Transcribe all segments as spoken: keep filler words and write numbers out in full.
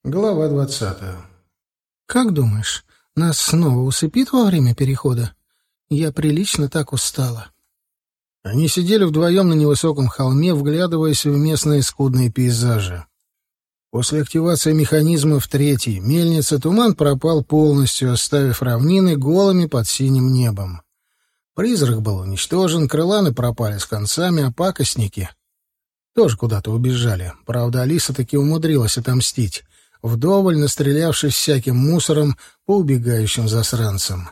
Глава двадцатая. «Как думаешь, нас снова усыпит во время перехода? Я прилично так устала». Они сидели вдвоем на невысоком холме, вглядываясь в местные скудные пейзажи. После активации механизма в третьей мельнице туман пропал полностью, оставив равнины голыми под синим небом. Призрак был уничтожен, крыланы пропали с концами, а пакостники тоже куда-то убежали. Правда, Алиса таки умудрилась отомстить, вдоволь настрелявшись всяким мусором по убегающим засранцам.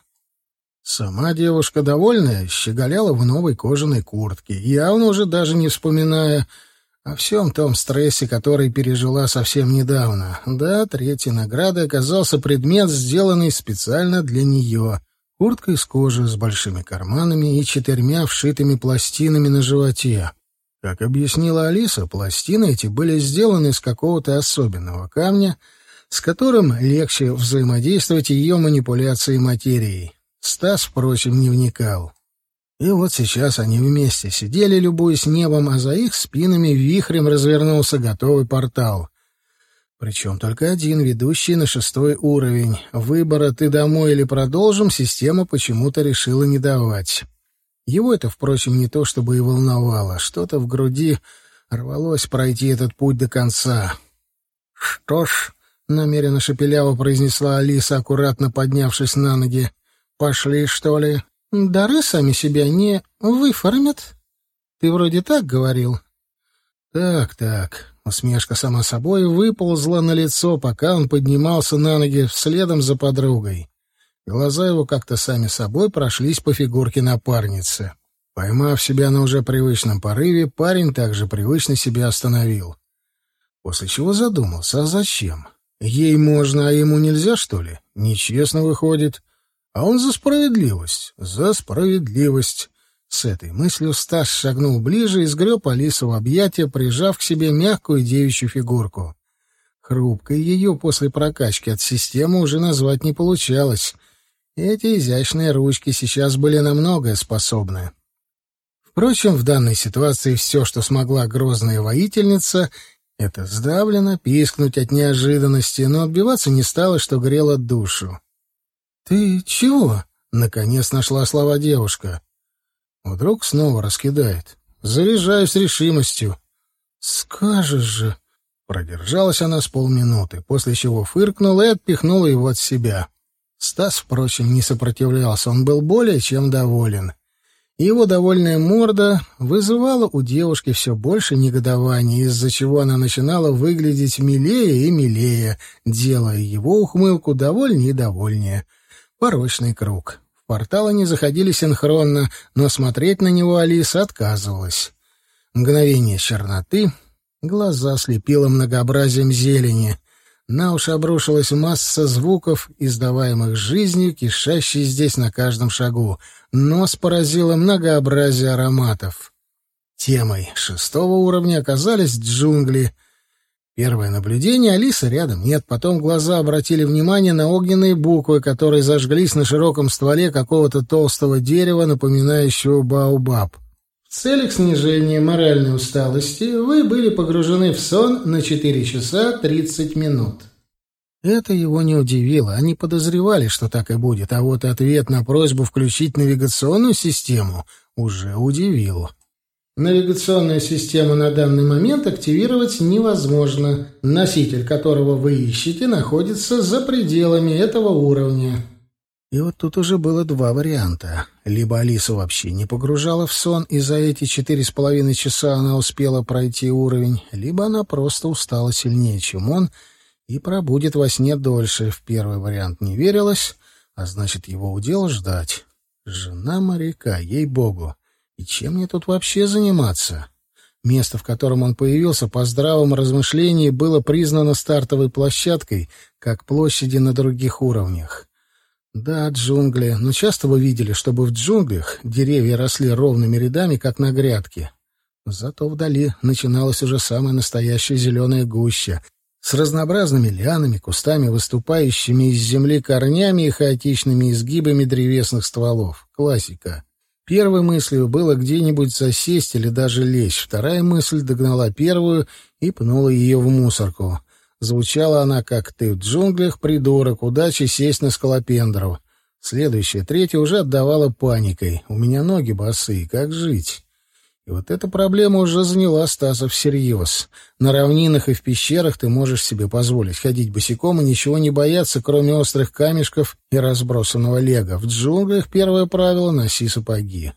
Сама девушка, довольная, щеголяла в новой кожаной куртке, явно уже даже не вспоминая о всем том стрессе, который пережила совсем недавно. Да, третьей наградой оказался предмет, сделанный специально для нее. Куртка из кожи с большими карманами и четырьмя вшитыми пластинами на животе. Как объяснила Алиса, пластины эти были сделаны из какого-то особенного камня, с которым легче взаимодействовать ее манипуляции материей. Стас, впрочем, не вникал. И вот сейчас они вместе сидели, любуясь небом, а за их спинами вихрем развернулся готовый портал. Причем только один, ведущий на шестой уровень. Выбора «ты домой» или «продолжим» система почему-то решила не давать. Его это, впрочем, не то чтобы и волновало. Что-то в груди рвалось пройти этот путь до конца. «Что ж», — намеренно шепеляво произнесла Алиса, аккуратно поднявшись на ноги, — «пошли, что ли? Дары сами себя не выформят. Ты вроде так говорил». «Так, так». Усмешка сама собой выползла на лицо, пока он поднимался на ноги следом за подругой. Глаза его как-то сами собой прошлись по фигурке напарницы. Поймав себя на уже привычном порыве, парень также привычно себя остановил. После чего задумался, а зачем? Ей можно, а ему нельзя, что ли? Нечестно выходит. А он за справедливость, за справедливость. С этой мыслью Стас шагнул ближе и сгреб Алису в объятия, прижав к себе мягкую девичью фигурку. Хрупкой ее после прокачки от системы уже назвать не получалось. Эти изящные ручки сейчас были на многое способны. Впрочем, в данной ситуации все, что смогла грозная воительница, это сдавленно пискнуть от неожиданности, но отбиваться не стало, что грело душу. «Ты чего?» — наконец нашла слова девушка. Вдруг снова раскидает. Заряжаюсь решимостью. «Скажешь же!» Продержалась она с полминуты, после чего фыркнула и отпихнула его от себя. Стас, впрочем, не сопротивлялся, он был более чем доволен. Его довольная морда вызывала у девушки все больше негодования, из-за чего она начинала выглядеть милее и милее, делая его ухмылку довольнее и довольнее. Порочный круг. В портал они заходили синхронно, но смотреть на него Алиса отказывалась. Мгновение черноты, глаза слепило многообразием зелени. На уши обрушилась масса звуков, издаваемых жизнью, кишащей здесь на каждом шагу. Нос поразило многообразие ароматов. Темой шестого уровня оказались джунгли. Первое наблюдение — Алисы рядом нет, потом глаза обратили внимание на огненные буквы, которые зажглись на широком стволе какого-то толстого дерева, напоминающего баобаб. В целях снижения моральной усталости вы были погружены в сон на четыре часа тридцать минут. Это его не удивило. Они подозревали, что так и будет, а вот ответ на просьбу включить навигационную систему уже удивил. Навигационную систему на данный момент активировать невозможно. Носитель, которого вы ищете, находится за пределами этого уровня. И вот тут уже было два варианта. Либо Алису вообще не погружала в сон, и за эти четыре с половиной часа она успела пройти уровень, либо она просто устала сильнее, чем он, и пробудет во сне дольше. В первый вариант не верилось, а значит, его удел ждать. Жена моряка, ей-богу. И чем мне тут вообще заниматься? Место, в котором он появился, по здравому размышлению, было признано стартовой площадкой, как площади на других уровнях. Да, джунгли, но часто вы видели, чтобы в джунглях деревья росли ровными рядами, как на грядке. Зато вдали начиналась уже самая настоящая зеленая гуща, с разнообразными лианами, кустами, выступающими из земли корнями и хаотичными изгибами древесных стволов. Классика. Первой мыслью было где-нибудь засесть или даже лечь. Вторая мысль догнала первую и пнула ее в мусорку. Звучала она, как «Ты в джунглях, придурок, удачи сесть на скалопендру». Следующая, третья, уже отдавала паникой. «У меня ноги босые, как жить?» И вот эта проблема уже заняла Стаса всерьез. На равнинах и в пещерах ты можешь себе позволить ходить босиком и ничего не бояться, кроме острых камешков и разбросанного лего. В джунглях первое правило — носи сапоги.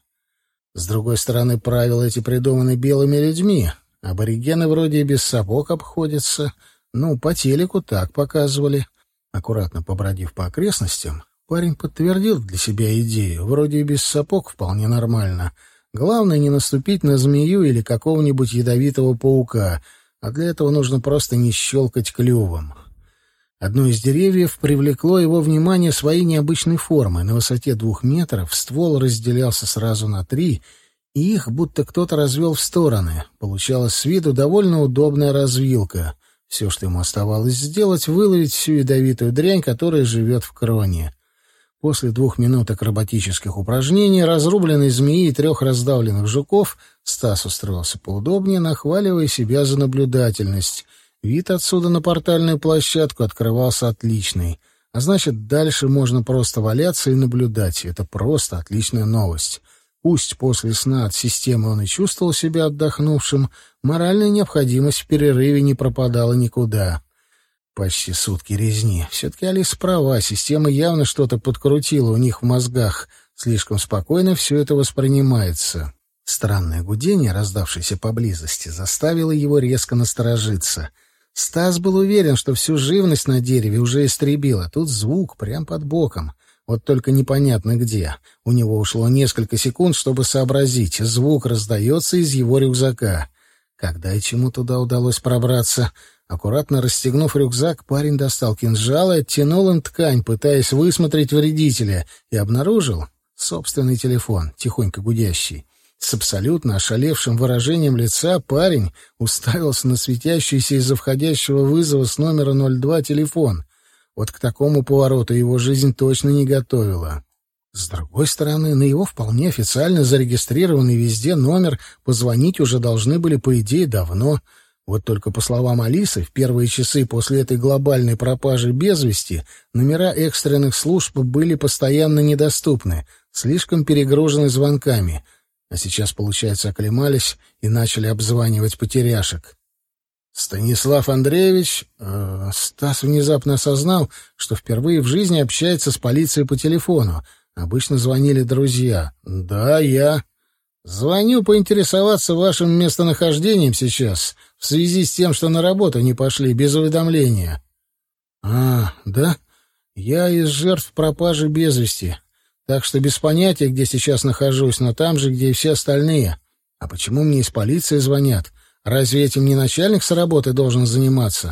С другой стороны, правила эти придуманы белыми людьми. Аборигены вроде и без сапог обходятся. Ну, по телеку так показывали. Аккуратно побродив по окрестностям, парень подтвердил для себя идею. Вроде и без сапог вполне нормально. Главное не наступить на змею или какого-нибудь ядовитого паука, а для этого нужно просто не щелкать клювом. Одно из деревьев привлекло его внимание своей необычной формой. На высоте двух метров ствол разделялся сразу на три, и их будто кто-то развел в стороны. Получалась с виду довольно удобная развилка. Все, что ему оставалось сделать — выловить всю ядовитую дрянь, которая живет в кроне. После двух минут акробатических упражнений, разрубленной змеи и трех раздавленных жуков, Стас устроился поудобнее, нахваливая себя за наблюдательность. Вид отсюда на портальную площадку открывался отличный. А значит, дальше можно просто валяться и наблюдать. Это просто отличная новость. Пусть после сна от системы он и чувствовал себя отдохнувшим, моральная необходимость в перерыве не пропадала никуда. Почти сутки резни. Все-таки Алиса права, система явно что-то подкрутила у них в мозгах. Слишком спокойно все это воспринимается. Странное гудение, раздавшееся поблизости, заставило его резко насторожиться. Стас был уверен, что всю живность на дереве уже истребил, а тут звук прямо под боком. Вот только непонятно где. У него ушло несколько секунд, чтобы сообразить. Звук раздается из его рюкзака. Когда и чему туда удалось пробраться? Аккуратно расстегнув рюкзак, парень достал кинжал и оттянул им ткань, пытаясь высмотреть вредителя, и обнаружил собственный телефон, тихонько гудящий. С абсолютно ошалевшим выражением лица парень уставился на светящийся из-за входящего вызова с номера ноль два телефон. Вот к такому повороту его жизнь точно не готовила. С другой стороны, на его вполне официально зарегистрированный везде номер позвонить уже должны были, по идее, давно. Вот только, по словам Алисы, в первые часы после этой глобальной пропажи без вести номера экстренных служб были постоянно недоступны, слишком перегружены звонками. А сейчас, получается, оклемались и начали обзванивать потеряшек. Станислав Андреевич... Э, Стас внезапно осознал, что впервые в жизни общается с полицией по телефону. Обычно звонили друзья. «Да, я...» «Звоню поинтересоваться вашим местонахождением сейчас, в связи с тем, что на работу не пошли без уведомления». «А, да? Я из жертв пропажи без вести, так что без понятия, где сейчас нахожусь, но там же, где и все остальные. А почему мне из полиции звонят? Разве этим не начальник с работы должен заниматься?»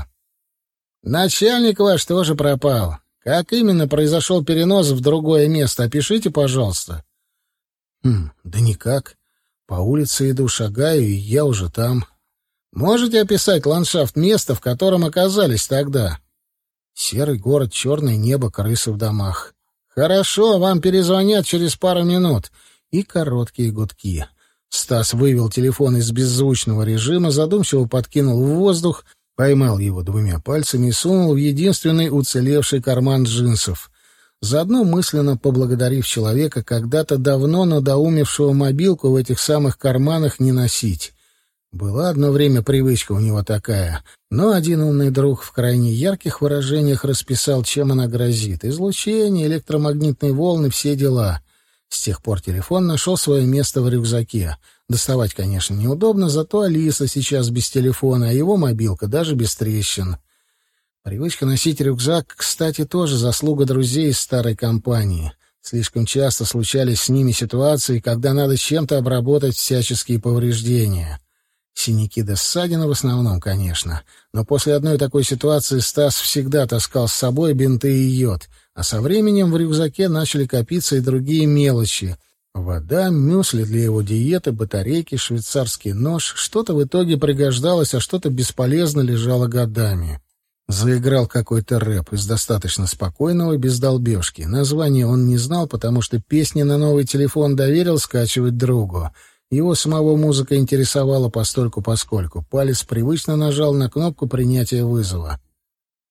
«Начальник ваш тоже пропал. Как именно произошел перенос в другое место? Опишите, пожалуйста». «Хм, да никак. По улице иду, шагаю, и я уже там». «Можете описать ландшафт места, в котором оказались тогда?» «Серый город, черное небо, крысы в домах». «Хорошо, вам перезвонят через пару минут». И короткие гудки. Стас вывел телефон из беззвучного режима, задумчиво подкинул в воздух, поймал его двумя пальцами и сунул в единственный уцелевший карман джинсов. Заодно мысленно поблагодарив человека, когда-то давно надоумевшего мобилку в этих самых карманах не носить. Была одно время привычка у него такая, но один умный друг в крайне ярких выражениях расписал, чем она грозит. Излучение, электромагнитные волны, все дела. С тех пор телефон нашел свое место в рюкзаке. Доставать, конечно, неудобно, зато Алиса сейчас без телефона, а его мобилка даже без трещин. Привычка носить рюкзак, кстати, тоже заслуга друзей из старой компании. Слишком часто случались с ними ситуации, когда надо чем-то обработать всяческие повреждения. Синяки да ссадины в основном, конечно. Но после одной такой ситуации Стас всегда таскал с собой бинты и йод, а со временем в рюкзаке начали копиться и другие мелочи. Вода, мюсли для его диеты, батарейки, швейцарский нож. Что-то в итоге пригождалось, а что-то бесполезно лежало годами. Заиграл какой-то рэп из достаточно спокойного, без долбежки. Название он не знал, потому что песни на новый телефон доверил скачивать другу. Его самого музыка интересовала постольку-поскольку. Палец привычно нажал на кнопку принятия вызова.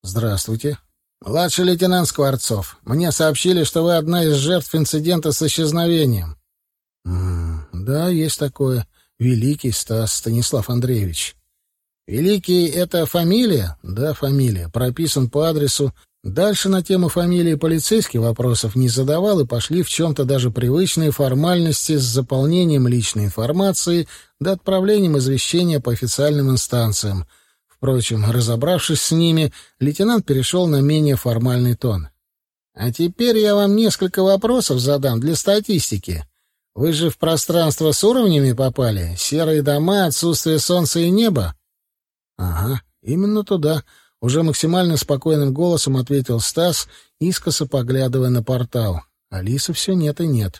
Здравствуйте. Младший лейтенант Скворцов. Мне сообщили, что вы одна из жертв инцидента с исчезновением. М-м, да, есть такое. Великий Стас Станислав Андреевич. Великий — это фамилия? Да, фамилия. Прописан по адресу. Дальше на тему фамилии полицейский вопросов не задавал, и пошли в чем-то даже привычные формальности с заполнением личной информации до отправлением извещения по официальным инстанциям. Впрочем, разобравшись с ними, лейтенант перешел на менее формальный тон. «А теперь я вам несколько вопросов задам для статистики. Вы же в пространство с уровнями попали? Серые дома, отсутствие солнца и неба?» «Ага, именно туда», — уже максимально спокойным голосом ответил Стас, искоса поглядывая на портал. Алисы все нет и нет.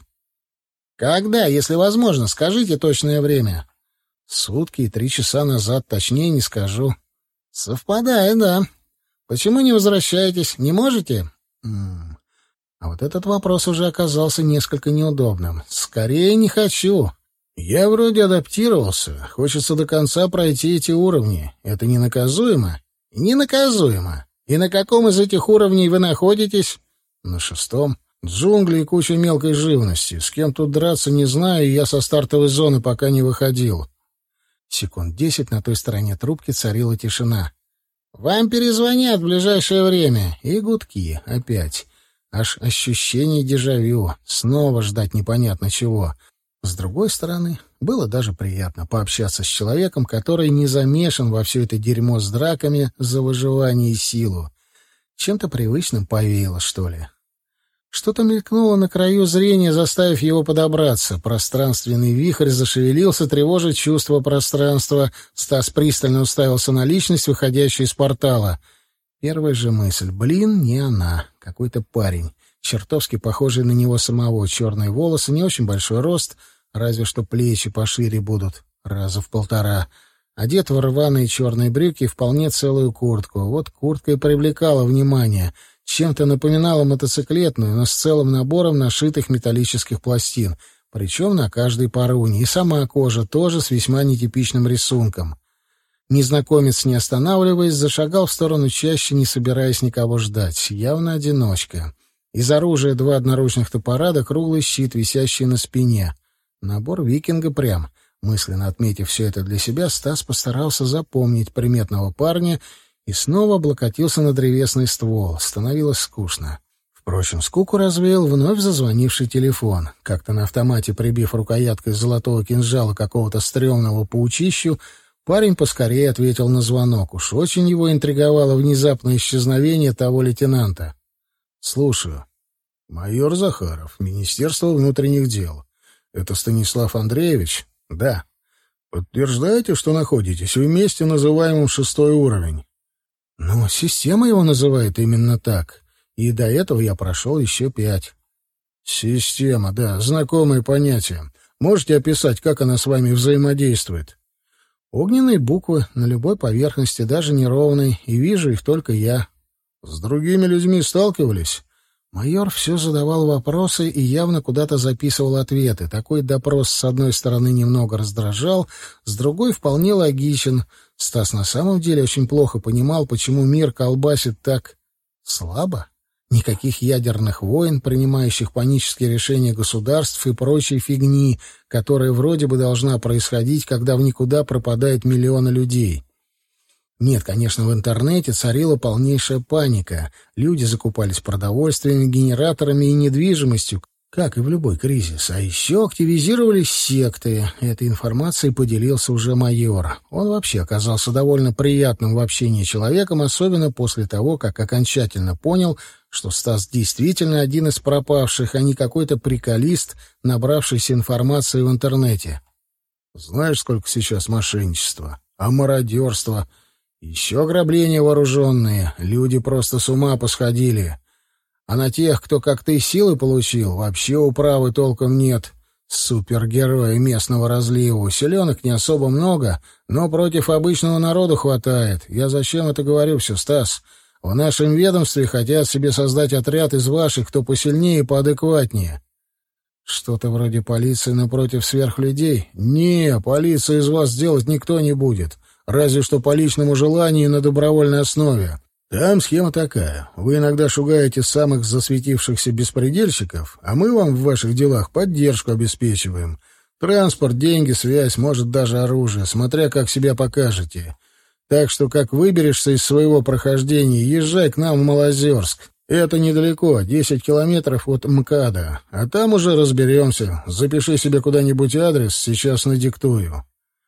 «Когда, если возможно, скажите точное время?» «Сутки и три часа назад, точнее не скажу». «Совпадает, да. Почему не возвращаетесь? Не можете?» М-м. А вот этот вопрос уже оказался несколько неудобным. «Скорее не хочу. Я вроде адаптировался. Хочется до конца пройти эти уровни. Это не наказуемо?» «Ненаказуемо. И на каком из этих уровней вы находитесь?» «На шестом. Джунгли и куча мелкой живности. С кем тут драться, не знаю, и я со стартовой зоны пока не выходил». Секунд десять на той стороне трубки царила тишина. «Вам перезвонят в ближайшее время». И гудки. Опять. Аж ощущение дежавю. Снова ждать непонятно чего. С другой стороны, было даже приятно пообщаться с человеком, который не замешан во все это дерьмо с драками за выживание и силу. Чем-то привычным повеяло, что ли. Что-то мелькнуло на краю зрения, заставив его подобраться. Пространственный вихрь зашевелился, тревожа чувство пространства. Стас пристально уставился на личность, выходящую из портала. Первая же мысль. Блин, не она. Какой-то парень. Чертовски похожий на него самого. Черные волосы, не очень большой рост, разве что плечи пошире будут. Раза в полтора. Одет в рваные черные брюки и вполне целую куртку. Вот куртка и привлекала внимание. Чем-то напоминала мотоциклетную, но с целым набором нашитых металлических пластин, причем на каждой паруне, и сама кожа тоже с весьма нетипичным рисунком. Незнакомец, не останавливаясь, зашагал в сторону чащи, не собираясь никого ждать. Явно одиночка. Из оружия два одноручных топора да круглый щит, висящий на спине. Набор викинга прям. Мысленно отметив все это для себя, Стас постарался запомнить приметного парня и снова облокотился на древесный ствол. Становилось скучно. Впрочем, скуку развеял вновь зазвонивший телефон. Как-то на автомате, прибив рукояткой золотого кинжала какого-то стрёмного паучищу, парень поскорее ответил на звонок. Уж очень его интриговало внезапное исчезновение того лейтенанта. «Слушаю. Майор Захаров, Министерство внутренних дел. Это Станислав Андреевич?» «Да». «Подтверждаете, что находитесь в месте, называемом шестой уровень?» «Ну, система его называет именно так. И до этого я прошел еще пять». «Система, да, знакомое понятие. Можете описать, как она с вами взаимодействует?» «Огненные буквы на любой поверхности, даже неровной, и вижу их только я». «С другими людьми сталкивались?» Майор все задавал вопросы и явно куда-то записывал ответы. Такой допрос, с одной стороны, немного раздражал, с другой — вполне логичен. Стас на самом деле очень плохо понимал, почему мир колбасит так слабо. Никаких ядерных войн, принимающих панические решения государств и прочей фигни, которая вроде бы должна происходить, когда в никуда пропадают миллионы людей. Нет, конечно, в интернете царила полнейшая паника. Люди закупались продовольствием, генераторами и недвижимостью, как и в любой кризис. А еще активизировались секты. Этой информацией поделился уже майор. Он вообще оказался довольно приятным в общении человеком, особенно после того, как окончательно понял, что Стас действительно один из пропавших, а не какой-то приколист, набравшийся информации в интернете. «Знаешь, сколько сейчас мошенничества? А мародерства? Еще ограбления вооруженные. Люди просто с ума посходили. А на тех, кто как ты силы получил, вообще управы толком нет. Супергерои местного разлива. Селенок не особо много, но против обычного народа хватает. Я зачем это говорю все, Стас? В нашем ведомстве хотят себе создать отряд из ваших, кто посильнее и поадекватнее». «Что-то вроде полиции напротив сверхлюдей?» «Не, полицию из вас делать никто не будет. Разве что по личному желанию на добровольной основе. Там схема такая. Вы иногда шугаете самых засветившихся беспредельщиков, а мы вам в ваших делах поддержку обеспечиваем. Транспорт, деньги, связь, может, даже оружие, смотря как себя покажете. Так что, как выберешься из своего прохождения, езжай к нам в Малозерск. Это недалеко, десять километров от МКАДа. А там уже разберемся. Запиши себе куда-нибудь адрес, сейчас надиктую».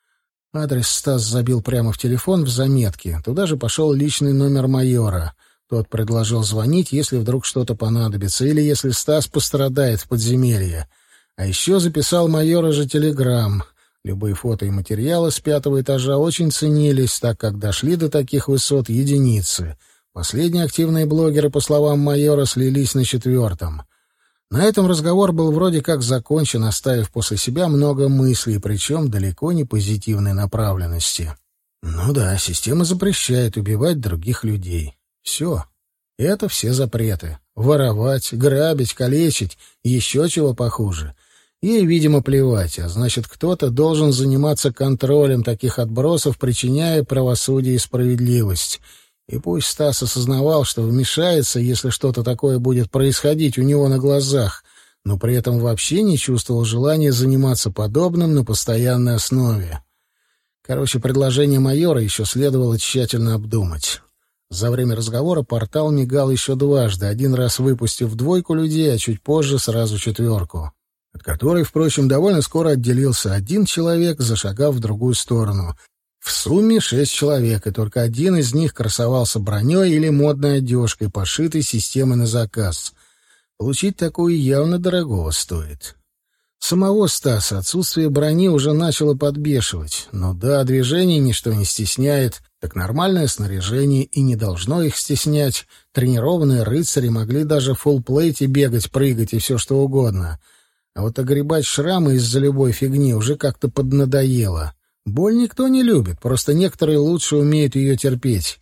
Адрес Стас забил прямо в телефон в заметке. Туда же пошел личный номер майора. Тот предложил звонить, если вдруг что-то понадобится, или если Стас пострадает в подземелье. А еще записал майора же телеграмм. Любые фото и материалы с пятого этажа очень ценились, так как дошли до таких высот единицы. Последние активные блогеры, по словам майора, слились на четвертом. На этом разговор был вроде как закончен, оставив после себя много мыслей, причем далеко не позитивной направленности. Ну да, система запрещает убивать других людей. Все. Это все запреты. Воровать, грабить, калечить, еще чего похуже. Ей, видимо, плевать, а значит, кто-то должен заниматься контролем таких отбросов, причиняя правосудие и справедливость. И пусть Стас осознавал, что вмешается, если что-то такое будет происходить у него на глазах, но при этом вообще не чувствовал желания заниматься подобным на постоянной основе. Короче, предложение майора еще следовало тщательно обдумать. За время разговора портал мигал еще дважды, один раз выпустив двойку людей, а чуть позже сразу четверку, от которой, впрочем, довольно скоро отделился один человек, зашагав в другую сторону. В сумме шесть человек, и только один из них красовался броней или модной одежкой, пошитой системой на заказ. Получить такую явно дорогого стоит. Самого Стаса отсутствие брони уже начало подбешивать. Но да, движений ничто не стесняет, так нормальное снаряжение и не должно их стеснять. Тренированные рыцари могли даже в фулл-плейте бегать, прыгать и все что угодно. А вот огребать шрамы из-за любой фигни уже как-то поднадоело. Боль никто не любит, просто некоторые лучше умеют ее терпеть.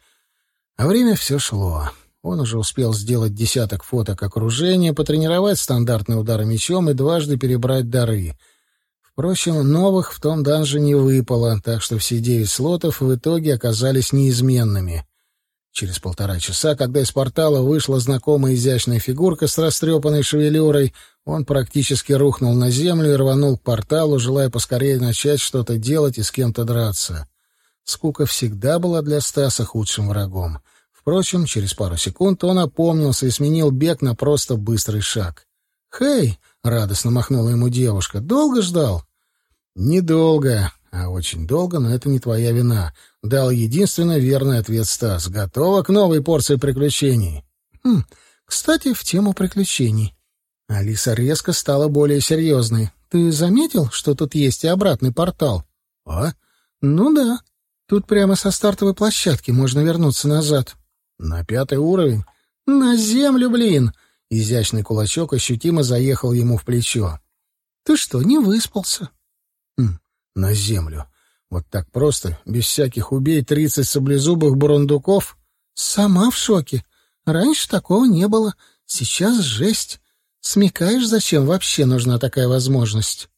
А время все шло. Он уже успел сделать десяток фоток окружения, потренировать стандартные удары мечом и дважды перебрать дары. Впрочем, новых в том данже не выпало, так что все девять слотов в итоге оказались неизменными. Через полтора часа, когда из портала вышла знакомая изящная фигурка с растрепанной шевелюрой, он практически рухнул на землю и рванул к порталу, желая поскорее начать что-то делать и с кем-то драться. Скука всегда была для Стаса худшим врагом. Впрочем, через пару секунд он опомнился и сменил бег на просто быстрый шаг. «Хей!» — радостно махнула ему девушка. «Долго ждал?» «Недолго, а очень долго, но это не твоя вина», — дал единственно верный ответ Стас. «Готова к новой порции приключений?» «Хм, кстати, в тему приключений». Алиса резко стала более серьезной. «Ты заметил, что тут есть и обратный портал?» «А? Ну да. Тут прямо со стартовой площадки можно вернуться назад». «На пятый уровень?» «На землю, блин!» Изящный кулачок ощутимо заехал ему в плечо. «Ты что, не выспался?» «Хм, на землю. Вот так просто, без всяких убей тридцать саблезубых бурундуков?» «Сама в шоке. Раньше такого не было. Сейчас жесть. Смекаешь, зачем вообще нужна такая возможность?»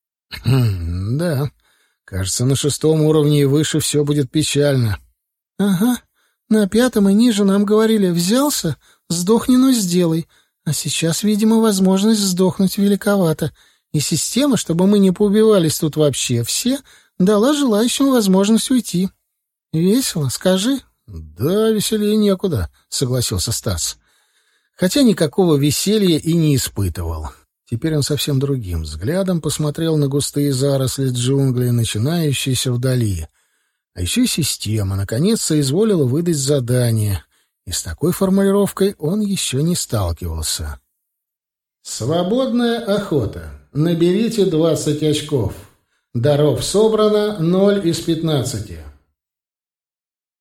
Хм, «Да. Кажется, на шестом уровне и выше все будет печально». «Ага. На пятом и ниже нам говорили: взялся, сдохни, но сделай. А сейчас, видимо, возможность сдохнуть великовата. И система, чтобы мы не поубивались тут вообще все, дала желающим возможность уйти. Весело, скажи?» «Да, веселее некуда», — согласился Стас. Хотя никакого веселья и не испытывал. Теперь он совсем другим взглядом посмотрел на густые заросли джунглей, начинающиеся вдали. А еще и система, наконец, соизволила выдать задание. И с такой формулировкой он еще не сталкивался. «Свободная охота. Наберите двадцать очков. Даров собрано ноль из пятнадцати.